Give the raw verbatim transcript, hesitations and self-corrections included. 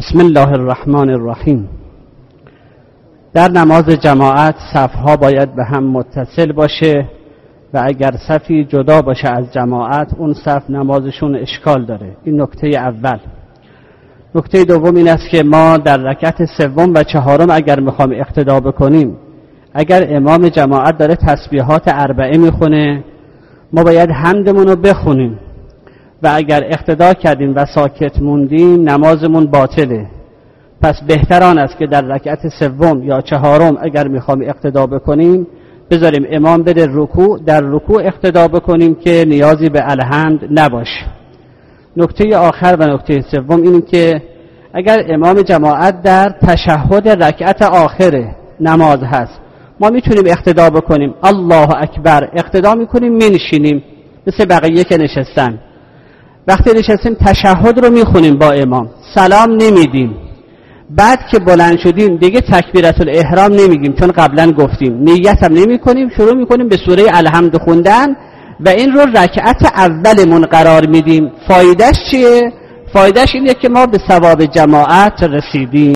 بسم الله الرحمن الرحیم. در نماز جماعت صفها باید به هم متصل باشه و اگر صفی جدا باشه از جماعت اون صف نمازشون اشکال داره. این نکته اول. نکته دوم این است که ما در رکعت سوم و چهارم اگر میخوام اقتدا بکنیم، اگر امام جماعت داره تسبیحات اربعه میخونه، ما باید حمدمون رو بخونیم و اگر اقتدا کردیم و ساکت موندیم نمازمون باطله. پس بهتر آن است که در رکعت سوم یا چهارم اگر میخوام اقتدا بکنیم بذاریم امام بره رکوع، در رکوع اقتدا بکنیم که نیازی به الحمد نباشه. نکته آخر و نکته سوم این که اگر امام جماعت در تشهد رکعت آخر نماز هست، ما میتونیم اقتدا بکنیم، الله اکبر اقتدا میکنیم، مینشینیم مثل بقیه که نشستن. وقتی نشستیم تشهد رو میخونیم با امام، سلام نمیدیم. بعد که بلند شدیم دیگه تکبیرت الاحرام نمیگیم چون قبلا گفتیم، نیت هم نمی کنیم، شروع میکنیم به سوره الحمد خوندن و این رو رکعت اولمون قرار میدیم. فایدهش چیه؟ فایدهش اینه که ما به ثواب جماعت رسیدیم.